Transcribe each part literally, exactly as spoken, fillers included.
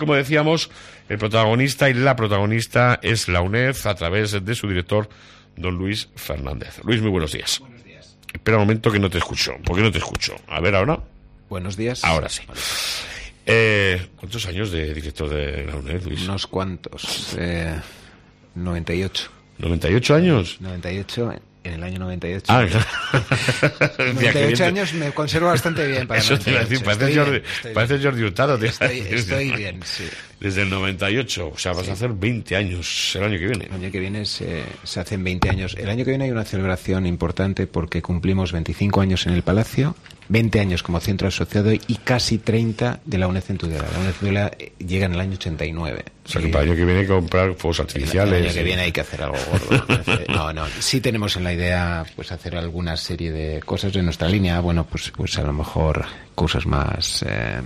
Como decíamos, el protagonista y la protagonista es la UNED a través de su director, don Luis Fernández. Luis, muy buenos días. Buenos días. Espera un momento que no te escucho. ¿Por qué no te escucho? A ver, ¿ahora? Buenos días. Ahora sí. Eh, ¿Cuántos años de director de la UNED, Luis? Unos cuantos. Eh, noventa y ocho. ¿noventa y ocho años? noventa y ocho, en el año noventa y ocho. Ah, noventa y ocho años me conservo bastante bien para eso te iba a decir, parece Jordi, parece Jordi Hurtado. Estoy, estoy bien, sí. Desde el noventa y ocho, o sea, vas sí. a hacer veinte años el año que viene. El año que viene se, se hacen veinte años. El año que viene hay una celebración importante porque cumplimos veinticinco años en el Palacio, veinte años como centro asociado y casi treinta de la UNED en Tudela. La UNED en Tudela llega en el año ochenta y nueve. O sea, que para el año que viene hay que comprar fuegos artificiales. El año que viene hay que hacer algo gordo. No, no. Sí tenemos en la idea pues hacer alguna serie de cosas en nuestra línea. Bueno, pues, pues a lo mejor cosas más eh,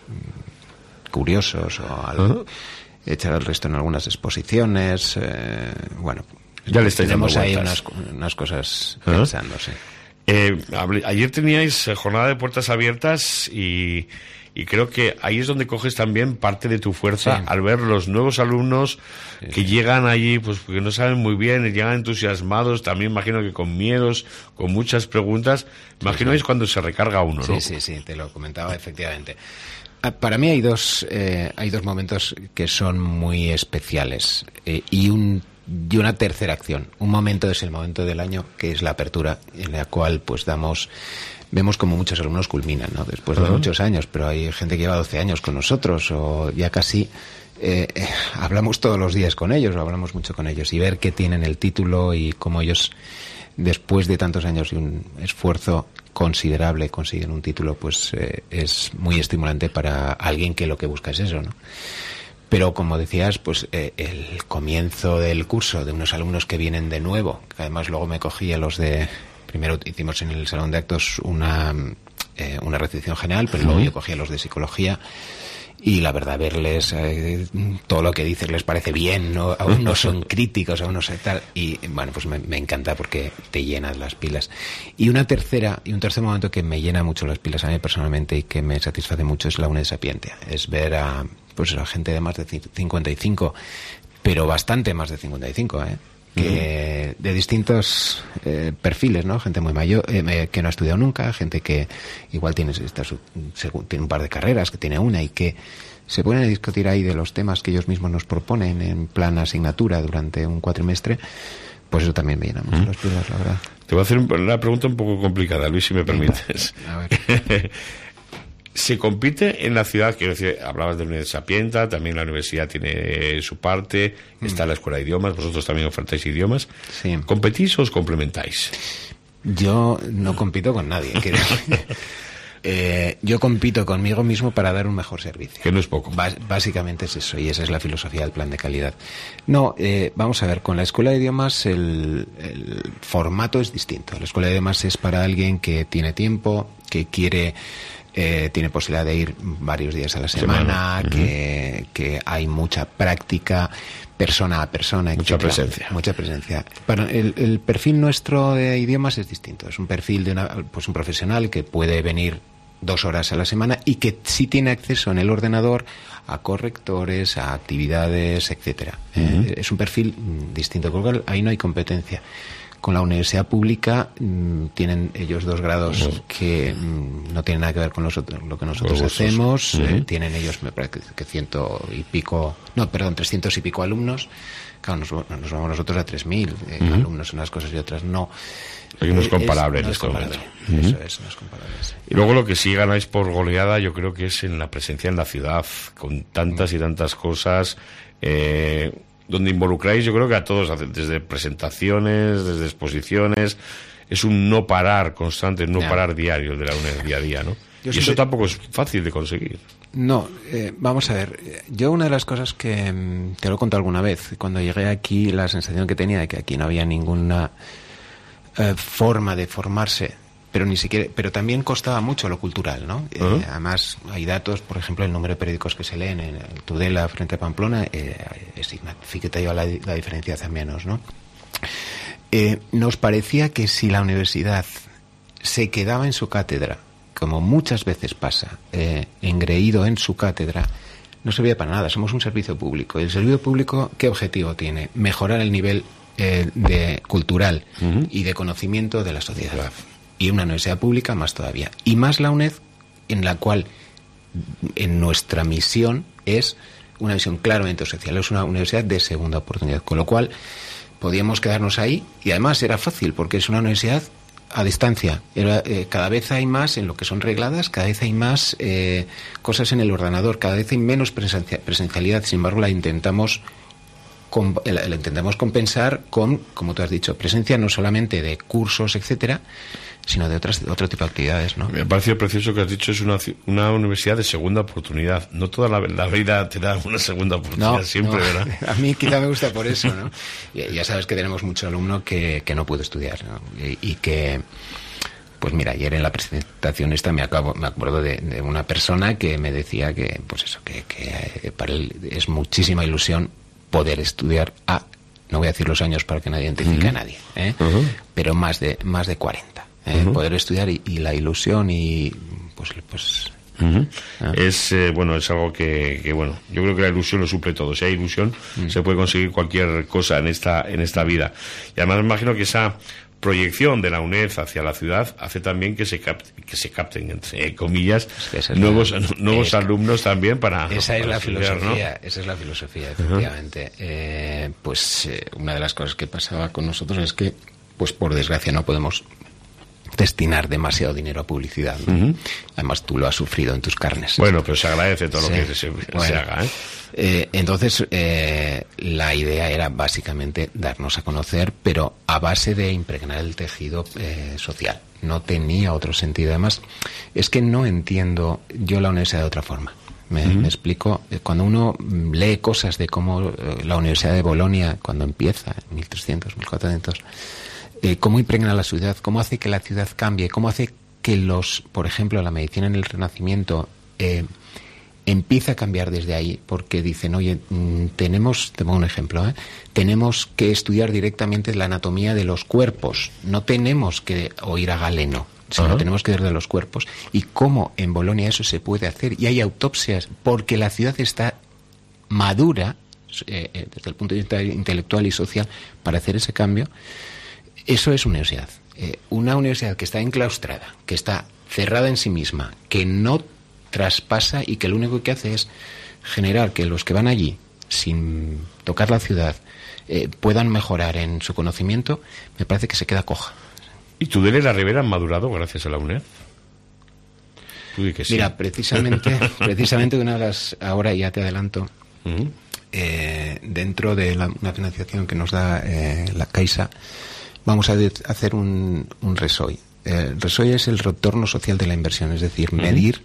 curiosos o algo. Uh-huh. Echar el resto en algunas exposiciones. Eh, bueno, ya le estáis tenemos dando ahí vueltas. unas, unas cosas ¿Ah? pensando, sí. Eh, ayer teníais jornada de puertas abiertas y, y creo que ahí es donde coges también parte de tu fuerza sí. al ver los nuevos alumnos sí, que sí. llegan allí, pues porque no saben muy bien, llegan entusiasmados, también imagino que con miedos, con muchas preguntas. Imagino sí, sí. es cuando se recarga uno, sí, ¿no? Sí, sí, te lo comentaba efectivamente. Para mí hay dos eh, hay dos momentos que son muy especiales eh, y un y una tercera acción. Un momento es el momento del año que es la apertura, en la cual pues damos vemos como muchos alumnos culminan, ¿no? Después de uh-huh. muchos años, pero hay gente que lleva doce años con nosotros o ya casi eh, eh, hablamos todos los días con ellos, o hablamos mucho con ellos y ver que tienen el título y cómo ellos después de tantos años y un esfuerzo considerable consiguen un título, pues eh, es muy estimulante para alguien que lo que busca es eso, ¿no? Pero como decías, pues eh, el comienzo del curso de unos alumnos que vienen de nuevo, que además luego me cogí a los de, primero hicimos en el salón de actos una eh, una recepción general, pero luego yo cogí a los de psicología. Y la verdad, verles, eh, todo lo que dicen les parece bien, ¿no? Aún no son críticos, aún no sé tal. Y bueno, pues me, me encanta porque te llenas las pilas. Y una tercera, y un tercer momento que me llena mucho las pilas a mí personalmente y que me satisface mucho es la UNED Sapientia. Es ver a, pues a gente de más de cincuenta y cinco, pero bastante más de cincuenta y cinco, ¿eh? Que de distintos eh, perfiles, ¿no? Gente muy mayor, eh, que no ha estudiado nunca, gente que igual tiene, está su, tiene un par de carreras, que tiene una y que se ponen a discutir ahí de los temas que ellos mismos nos proponen en plan asignatura durante un cuatrimestre. Pues eso también me llena mucho ¿Mm? las pilas, la verdad. Te voy a hacer una pregunta un poco complicada, Luis, si me permites. A ver. Se compite en la ciudad, quiero decir, hablabas de la Universidad Sapientia, también la universidad tiene su parte, mm. está la escuela de idiomas, vosotros también ofertáis idiomas. Sí. ¿Competís o os complementáis? Yo no compito con nadie. Que, eh, yo compito conmigo mismo para dar un mejor servicio. Que no es poco. Bas- básicamente es eso, y esa es la filosofía del plan de calidad. No, eh, vamos a ver, con la escuela de idiomas el, el formato es distinto. La escuela de idiomas es para alguien que tiene tiempo, que quiere... Eh, tiene posibilidad de ir varios días a la semana, semana. Que, uh-huh. que hay mucha práctica persona a persona, mucha etcétera. presencia. Mucha presencia. Bueno, el, el perfil nuestro de idiomas es distinto. Es un perfil de una, pues un profesional que puede venir dos horas a la semana y que sí tiene acceso en el ordenador a correctores, a actividades, etcétera. Uh-huh. Eh, es un perfil distinto, con lo cual ahí no hay competencia. Con la universidad pública mmm, tienen ellos dos grados uh-huh. que mmm, no tienen nada que ver con nosotros, lo que nosotros uh-huh. hacemos. Uh-huh. Eh, tienen ellos, me parece que ciento y pico, no, perdón, trescientos y pico alumnos. Claro, nos, nos vamos nosotros a tres mil eh, uh-huh. alumnos, unas cosas y otras no. Aquí no es comparable es, en no este es momento. Uh-huh. Eso es, no es comparable. Sí. Y luego lo que sí ganáis por goleada, yo creo que es en la presencia en la ciudad, con tantas uh-huh. y tantas cosas. Eh, donde involucráis, yo creo que a todos, desde presentaciones, desde exposiciones, es un no parar constante, no yeah. parar diario de la UNED día a día, ¿no? Yo y siempre... eso tampoco es fácil de conseguir. No, eh, vamos a ver, yo una de las cosas que te lo he contado alguna vez, cuando llegué aquí, la sensación que tenía de que aquí no había ninguna eh, forma de formarse, pero ni siquiera, pero también costaba mucho lo cultural, ¿no? Uh-huh. Eh, además hay datos, por ejemplo, el número de periódicos que se leen en Tudela frente a Pamplona, eh, es significativa la, la diferencia hace menos, ¿no? Eh, nos parecía que si la universidad se quedaba en su cátedra, como muchas veces pasa, eh, engreído en su cátedra, no sirve para nada. Somos un servicio público. ¿Y el servicio público qué objetivo tiene? Mejorar el nivel eh, de cultural uh-huh. y de conocimiento de la sociedad. Claro. Y una universidad pública más todavía. Y más la UNED, en la cual en nuestra misión es una misión claramente social. Es una universidad de segunda oportunidad. Con lo cual podíamos quedarnos ahí, y además era fácil porque es una universidad a distancia. Era, eh, cada vez hay más en lo que son regladas, cada vez hay más eh, cosas en el ordenador, cada vez hay menos presencia, presencialidad. Sin embargo, la intentamos com, la, la intentamos compensar con, como tú has dicho, presencia no solamente de cursos, etcétera, sino de otras de otro tipo de actividades, ¿no? Me ha parecido precioso que has dicho, es una, una universidad de segunda oportunidad. No toda la, la vida te da una segunda oportunidad, no, siempre, no. ¿verdad? A mí quizá me gusta por eso, ¿no? Y, ya sabes que tenemos mucho alumno que, que no puede estudiar, ¿no? Y, y que, pues mira, ayer en la presentación esta me acabo me acuerdo de, de una persona que me decía que, pues eso, que, que para él es muchísima ilusión poder estudiar a, no voy a decir los años para que nadie identifique uh-huh. a nadie, ¿eh? Uh-huh. Pero más de más de cuarenta. Eh, uh-huh. Poder estudiar y, y la ilusión y pues pues uh-huh. ah. es eh, bueno es algo que, que bueno yo creo que la ilusión lo suple todo. Si hay ilusión uh-huh. se puede conseguir cualquier cosa en esta en esta vida. Y además me imagino que esa proyección de la UNED hacia la ciudad hace también que se capte, que se capten entre comillas es es nuevos la, nuevos es, alumnos también para esa para es la estudiar, filosofía, ¿no? Esa es la filosofía, efectivamente. Uh-huh. eh, pues eh, una de las cosas que pasaba con nosotros es que, pues por desgracia, no podemos destinar demasiado dinero a publicidad, ¿no? Uh-huh. Además tú lo has sufrido en tus carnes. Bueno, pero se agradece todo sí. lo que se, bueno, se haga, ¿eh? Eh, entonces eh, la idea era básicamente darnos a conocer, pero a base de impregnar el tejido eh, social. No tenía otro sentido. Además, es que no entiendo yo la universidad de otra forma. Me, uh-huh. me explico. Cuando uno lee cosas de cómo eh, la Universidad de Bolonia, cuando empieza, en mil trescientos, mil cuatrocientos, Eh, cómo impregna la ciudad, cómo hace que la ciudad cambie, cómo hace que los, por ejemplo, la medicina en el Renacimiento eh, empieza a cambiar desde ahí, porque dicen, oye, mmm, tenemos, te pongo un ejemplo, ¿eh? tenemos que estudiar directamente la anatomía de los cuerpos, no tenemos que oír a Galeno, sino uh-huh. tenemos que ver de los cuerpos, y cómo en Bolonia eso se puede hacer, y hay autopsias, porque la ciudad está madura, eh, eh, desde el punto de vista intelectual y social, para hacer ese cambio. Eso es universidad. Eh, una universidad que está enclaustrada, que está cerrada en sí misma, que no traspasa y que lo único que hace es generar que los que van allí, sin tocar la ciudad, eh, puedan mejorar en su conocimiento, me parece que se queda coja. ¿Y Tudela y la Ribera han madurado gracias a la UNED? Tú di que sí. Mira, precisamente, precisamente una de las, ahora ya te adelanto, uh-huh. eh, dentro de la, una financiación que nos da eh, la Caixa, vamos a de, hacer un, un RESOI. El RESOI es el retorno social de la inversión, es decir, uh-huh. medir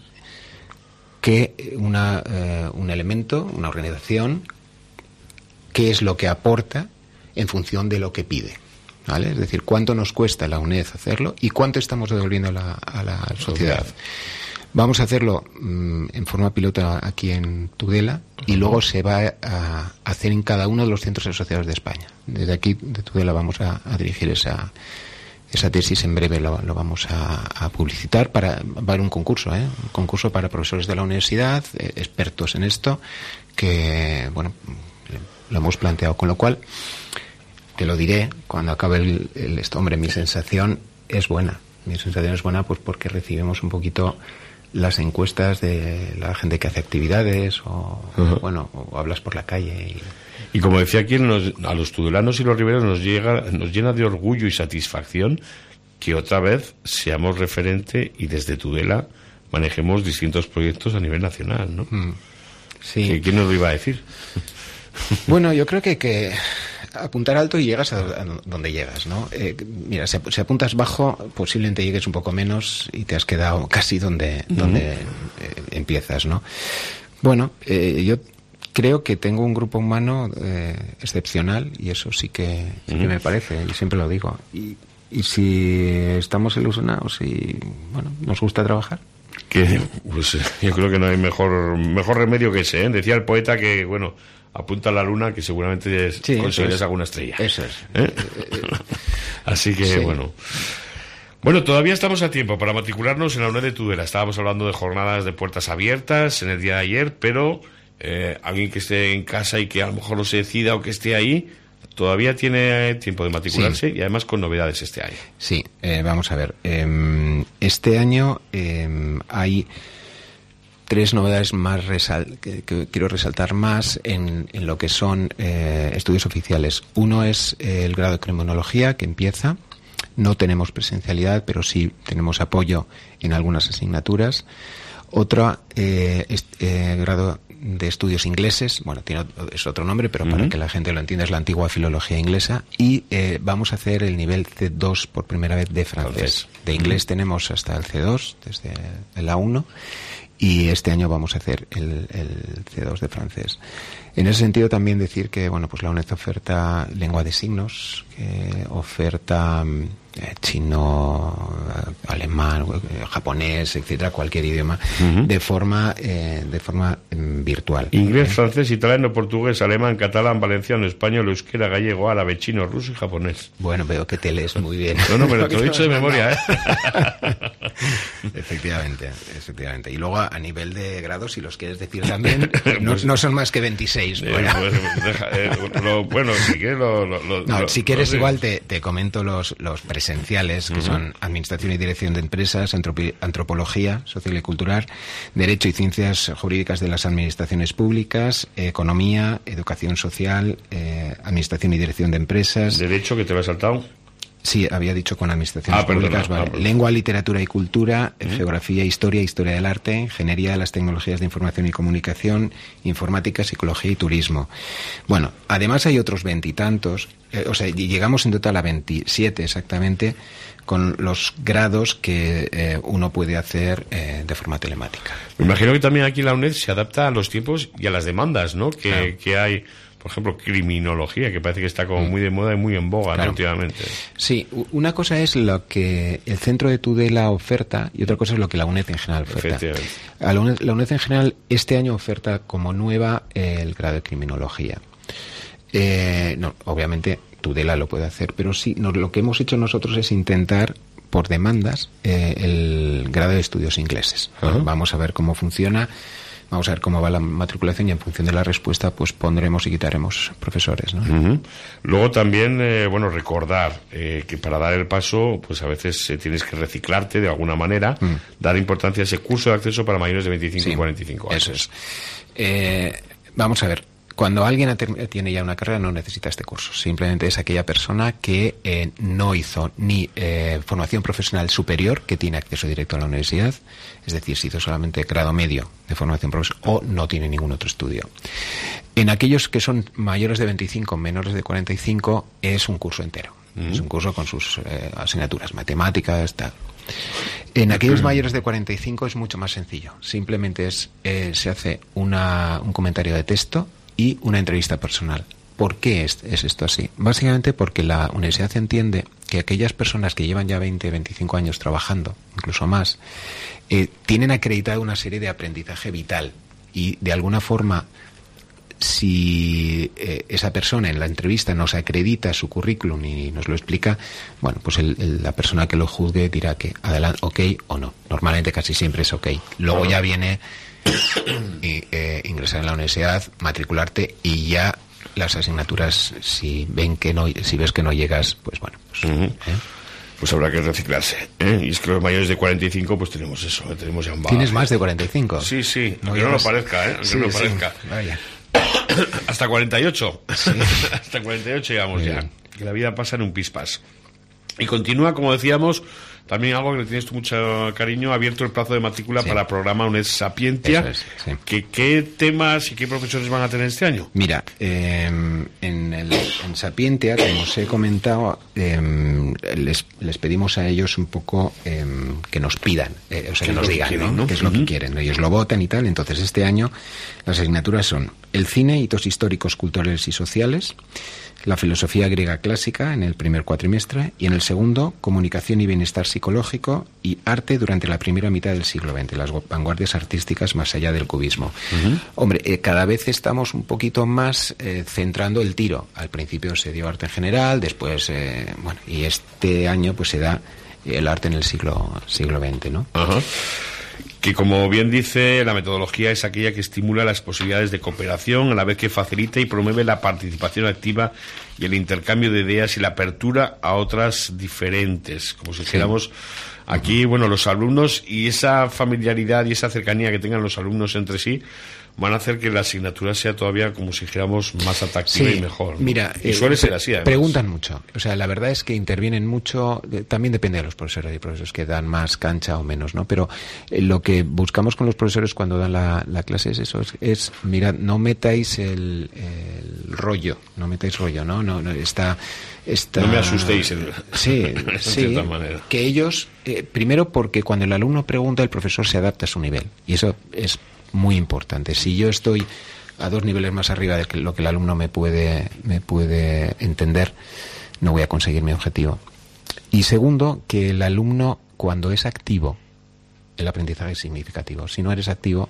que una, eh, un elemento, una organización, qué es lo que aporta en función de lo que pide, ¿vale? Es decir, cuánto nos cuesta a la UNED hacerlo y cuánto estamos devolviendo a la, a la sociedad. Okay. Vamos a hacerlo mmm, en forma pilota aquí en Tudela y uh-huh. luego se va a hacer en cada uno de los centros asociados de España. Desde aquí, de Tudela, vamos a, a dirigir esa, esa tesis. En breve lo, lo vamos a, a publicitar. Para, va a haber un concurso, ¿eh? Un concurso para profesores de la universidad, eh, expertos en esto, que, bueno, lo hemos planteado. Con lo cual, te lo diré cuando acabe el, el esto. Hombre, mi sensación es buena. Mi sensación es buena pues porque recibimos un poquito las encuestas de la gente que hace actividades o, uh-huh. bueno, o hablas por la calle y, y como decía aquí, nos, a los tudelanos y los riberos nos llega nos llena de orgullo y satisfacción que otra vez seamos referente y desde Tudela manejemos distintos proyectos a nivel nacional, ¿no? Mm. Sí. ¿Quién nos lo iba a decir? Bueno, yo creo que, que apuntar alto y llegas a, a donde llegas, ¿no? Eh, mira, si, si apuntas bajo, posiblemente llegues un poco menos y te has quedado casi donde, uh-huh. donde eh, empiezas, ¿no? Bueno, eh, yo creo que tengo un grupo humano eh, excepcional y eso sí que, sí uh-huh. que me parece, y siempre lo digo. Y, y si estamos ilusionados y, bueno, nos gusta trabajar, que pues yo creo que no hay mejor mejor remedio que ese, ¿eh? Decía el poeta que, bueno, apunta a la luna que seguramente sí, conseguirás alguna estrella. Eso es. ¿Eh? Así que, sí. bueno. Bueno, todavía estamos a tiempo para matricularnos en la UNED de Tudela. Estábamos hablando de jornadas de puertas abiertas en el día de ayer, pero eh, alguien que esté en casa y que a lo mejor no se decida o que esté ahí, todavía tiene tiempo de matricularse, sí. Y además con novedades este año. Sí, eh, vamos a ver. Eh, este año eh, hay tres novedades más resal que, que quiero resaltar más en, en lo que son eh, estudios oficiales. Uno es eh, el grado de criminología, que empieza. No tenemos presencialidad, pero sí tenemos apoyo en algunas asignaturas. Otro eh, es, eh, grado de estudios ingleses, bueno, tiene, es otro nombre, pero uh-huh. para que la gente lo entienda, es la antigua filología inglesa. Y eh, vamos a hacer el nivel C dos por primera vez de francés. De inglés uh-huh. tenemos hasta el C dos, desde el A uno. Y este año vamos a hacer el, el C dos de francés. En ese sentido también decir que, bueno, pues la UNED oferta lengua de signos, que oferta eh, chino, alemán, eh, japonés, etcétera, cualquier idioma, uh-huh. de forma eh, de forma eh, virtual. Inglés, ¿eh? Francés, italiano, portugués, alemán, catalán, valenciano, español, euskera, gallego, árabe, chino, ruso y japonés. Bueno, veo que te lees muy bien. No, no, pero te lo he dicho de memoria, ¿eh? Efectivamente, efectivamente. Y luego a nivel de grados, si los quieres decir también, no, pues, no son más que veintiséis. Eh, pues, deja, eh, lo, bueno, si quieres lo, lo, no, lo, si quieres lo igual te, te comento los, los presenciales, que uh-huh. son Administración y Dirección de Empresas, antropi, Antropología Social y Cultural, Derecho y Ciencias Jurídicas de las Administraciones Públicas, Economía, Educación Social, eh, Administración y Dirección de Empresas. ¿Derecho que te lo has saltado? Sí, había dicho con administraciones ah, perdona, públicas, vale. Ah, Lengua, literatura y cultura, ¿Mm? Geografía, historia, historia del arte, ingeniería de las tecnologías de información y comunicación, informática, psicología y turismo. Bueno, además hay otros veintitantos, eh, o sea, llegamos en total a veintisiete exactamente, con los grados que eh, uno puede hacer eh, de forma telemática. Me imagino que también aquí la UNED se adapta a los tiempos y a las demandas, ¿no? Que, claro. que hay. Por ejemplo, criminología, que parece que está como muy de moda y muy en boga, claro. ¿no? Últimamente. Sí, una cosa es lo que el centro de Tudela oferta y otra cosa es lo que la UNED en general oferta. A la, UNED, la UNED en general este año oferta como nueva eh, el grado de criminología. Eh, no, obviamente Tudela lo puede hacer, pero sí, no, lo que hemos hecho nosotros es intentar por demandas eh, el grado de estudios ingleses. Uh-huh. Vamos a ver cómo funciona. Vamos a ver cómo va la matriculación y en función de la respuesta pues pondremos y quitaremos profesores, ¿no? Uh-huh. Luego también, eh, bueno, recordar eh, que para dar el paso pues a veces eh, tienes que reciclarte de alguna manera, uh-huh. dar importancia a ese curso de acceso para mayores de veinticinco sí, y cuarenta y cinco años. Eso es. Eh, vamos a ver. Cuando alguien tiene ya una carrera no necesita este curso. Simplemente es aquella persona que eh, no hizo ni eh, formación profesional superior, que tiene acceso directo a la universidad, es decir, si hizo solamente grado medio de formación profesional o no tiene ningún otro estudio. En aquellos que son mayores de veinticinco, menores de cuarenta y cinco, es un curso entero. Mm. Es un curso con sus eh, asignaturas, matemáticas, tal. En aquellos mayores de cuarenta y cinco es mucho más sencillo. Simplemente es eh, se hace una, un comentario de texto y una entrevista personal. ¿Por qué es, es esto así? Básicamente porque la universidad entiende que aquellas personas que llevan ya veinte, veinticinco años trabajando, incluso más, eh, tienen acreditada una serie de aprendizaje vital y de alguna forma si eh, esa persona en la entrevista nos acredita su currículum y nos lo explica, bueno, pues el, el, la persona que lo juzgue dirá que adelante, ok o no. Normalmente casi siempre es ok. Luego ya viene y, eh, ingresar en la universidad, matricularte y ya las asignaturas, si ven que no, si ves que no llegas, pues bueno, pues, uh-huh. ¿eh? pues habrá que reciclarse, ¿eh? Y es que los mayores de cuarenta y cinco pues tenemos eso, tenemos ya un ¿Tienes más de cuarenta y cinco? Sí, sí, aunque no, no lo parezca, ¿eh? Aunque sí, no lo parezca. Sí. Vaya. Hasta cuarenta y ocho. Sí. Hasta cuarenta y ocho llegamos Muy ya. bien. Que la vida pasa en un pispás. Y continúa, como decíamos, también algo que le tienes tú mucho cariño, abierto el plazo de matrícula sí. para el programa UNED Sapientia. Eso es, sí. ¿Qué, ¿Qué temas y qué profesores van a tener este año? Mira, eh, en, el, en Sapientia, como os he comentado, eh, les, les pedimos a ellos un poco eh, que nos pidan, eh, o sea, que nos digan, que quieren, ¿no? ¿no? qué es uh-huh. lo que quieren. Ellos lo votan y tal. Entonces, este año las asignaturas son el cine, hitos históricos, culturales y sociales, la filosofía griega clásica en el primer cuatrimestre y en el segundo, comunicación y bienestar psicológico y arte durante la primera mitad del siglo veinte, las vanguardias artísticas más allá del cubismo. Uh-huh. Hombre, eh, cada vez estamos un poquito más eh, centrando el tiro. Al principio se dio arte en general, después, eh, bueno, y este año pues se da el arte en el siglo siglo veinte, ¿no? Uh-huh. que, como bien dice, la metodología es aquella que estimula las posibilidades de cooperación, a la vez que facilita y promueve la participación activa y el intercambio de ideas y la apertura a otras diferentes. Como si dijéramos, sí. Aquí, bueno, los alumnos y esa familiaridad y esa cercanía que tengan los alumnos entre sí van a hacer que la asignatura sea todavía, como si dijéramos, más atractiva sí, y mejor, ¿no? Mira, y suele eh, ser así, además. Preguntan mucho. O sea, la verdad es que intervienen mucho. Eh, también depende de los profesores. Hay profesores que dan más cancha o menos, ¿no? Pero eh, lo que buscamos con los profesores cuando dan la, la clase es eso. Es, es mirad, no metáis el, el rollo. No metáis rollo, ¿no? No, no está... Esta... No me asustéis en, sí, en sí, cierta manera. Que ellos, eh, primero porque cuando el alumno pregunta, el profesor se adapta a su nivel. Y eso es muy importante. Si yo estoy a dos niveles más arriba de lo que el alumno me puede, me puede entender, no voy a conseguir mi objetivo. Y segundo, que el alumno, cuando es activo, el aprendizaje es significativo. Si no eres activo...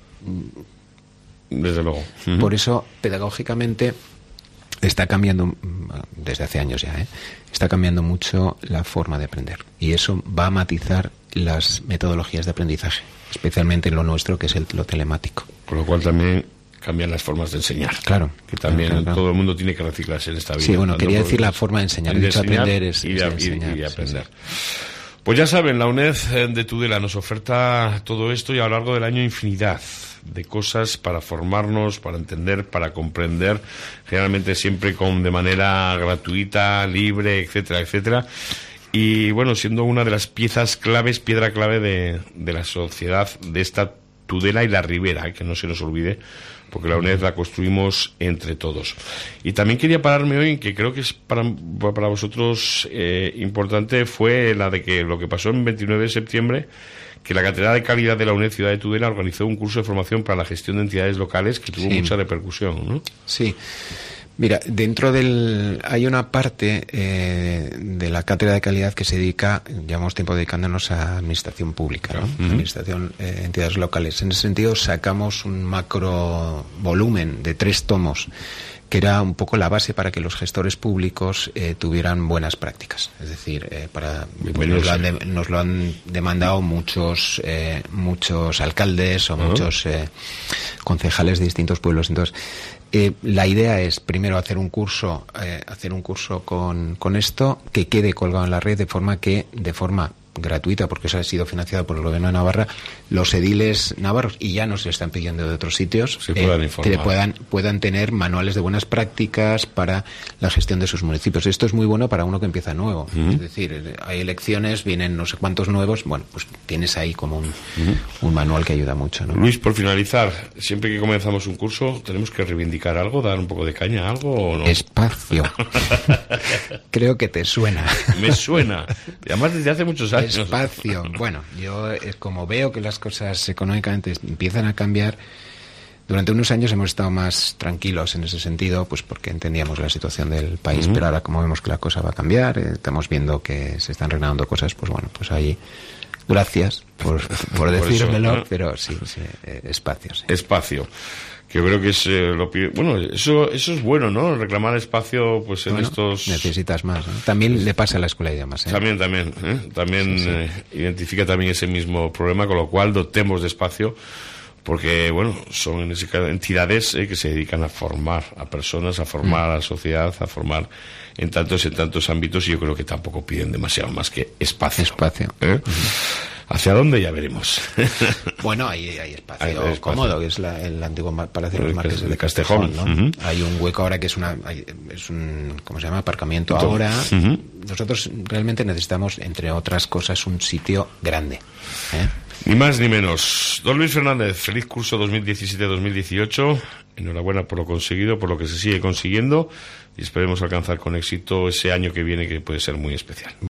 Desde luego. Uh-huh. Por eso, pedagógicamente... Está cambiando, desde hace años ya, ¿eh? Está cambiando mucho la forma de aprender. Y eso va a matizar las metodologías de aprendizaje, especialmente en lo nuestro, que es el, lo telemático. Con lo cual también cambian las formas de enseñar. Claro. Que también claro, claro. todo el mundo tiene que reciclarse en esta vida. Sí, bueno, quería decir la forma de enseñar. De dicho enseñar aprender es, y, es de, de enseñar. Y, y aprender. Sí, sí. Pues ya saben, la UNED de Tudela nos oferta todo esto y a lo largo del año infinidad de cosas para formarnos, para entender, para comprender, generalmente siempre con de manera gratuita, libre, etcétera, etcétera. Y bueno, siendo una de las piezas claves, piedra clave de, de la sociedad de esta Tudela y la Ribera, que no se nos olvide, porque la UNED la construimos entre todos. Y también quería pararme hoy en que creo que es para, para vosotros eh, importante, fue la de que lo que pasó el veintinueve de septiembre, que la Cátedra de Calidad de la UNED Ciudad de Tudela organizó un curso de formación para la gestión de entidades locales que tuvo sí. mucha repercusión, ¿no? Sí. Mira, dentro del... hay una parte eh, de la Cátedra de Calidad que se dedica, llevamos tiempo dedicándonos a administración pública, ¿no? Uh-huh. Administración, eh, entidades locales. En ese sentido sacamos un macro volumen de tres tomos que era un poco la base para que los gestores públicos eh, tuvieran buenas prácticas. Es decir, eh, para pues nos, lo han de, nos lo han demandado muchos eh, muchos alcaldes o uh-huh. muchos eh, concejales de distintos pueblos. Entonces, eh, la idea es primero hacer un curso, eh, hacer un curso con, con esto que quede colgado en la red de forma que, de forma gratuita, porque eso ha sido financiado por el Gobierno de Navarra, los ediles navarros, y ya nos están pidiendo de otros sitios, Se puedan, eh, que puedan, puedan tener manuales de buenas prácticas para la gestión de sus municipios. Esto es muy bueno para uno que empieza nuevo. Uh-huh. Es decir, hay elecciones, vienen no sé cuántos nuevos, bueno, pues tienes ahí como un, uh-huh. un manual que ayuda mucho, ¿no? Luis, por finalizar, siempre que comenzamos un curso, ¿tenemos que reivindicar algo, dar un poco de caña, algo o no? Espacio. Creo que te suena. Me suena. Y además desde hace muchos años. Espacio. Bueno, yo eh, como veo que las cosas económicamente empiezan a cambiar, durante unos años hemos estado más tranquilos en ese sentido, pues porque entendíamos la situación del país, uh-huh. pero ahora como vemos que la cosa va a cambiar, eh, estamos viendo que se están reanudando cosas, pues bueno, pues ahí gracias por, por decírmelo, por eso, ¿no? Pero sí, sí eh, espacio. Sí. Espacio. Que yo creo que es eh, lo bueno, eso eso es bueno, ¿no? Reclamar espacio, pues en bueno, estos necesitas más, ¿no? También le pasa a la escuela de idiomas, ¿eh? También, también, ¿eh? también sí, sí. Eh, identifica también ese mismo problema, con lo cual dotemos de espacio, porque bueno, son en ese caso entidades eh, que se dedican a formar a personas, a formar mm. a la sociedad, a formar en tantos en tantos ámbitos, y yo creo que tampoco piden demasiado más que espacio. Espacio. ¿Eh? Mm. ¿Hacia dónde? Ya veremos. Bueno, hay, hay espacio hay, hay espacio cómodo, que es la, el antiguo Palacio de los Marqueses de, de Castejón, Castejón, ¿no? Uh-huh. Hay un hueco ahora que es una hay, es un ¿cómo se llama? Aparcamiento Todo. ahora. Uh-huh. Nosotros realmente necesitamos, entre otras cosas, un sitio grande, ¿eh? Ni más ni menos. Don Luis Fernández, feliz curso dos mil diecisiete dos mil dieciocho. Enhorabuena por lo conseguido, por lo que se sigue consiguiendo, y esperemos alcanzar con éxito ese año que viene, que puede ser muy especial.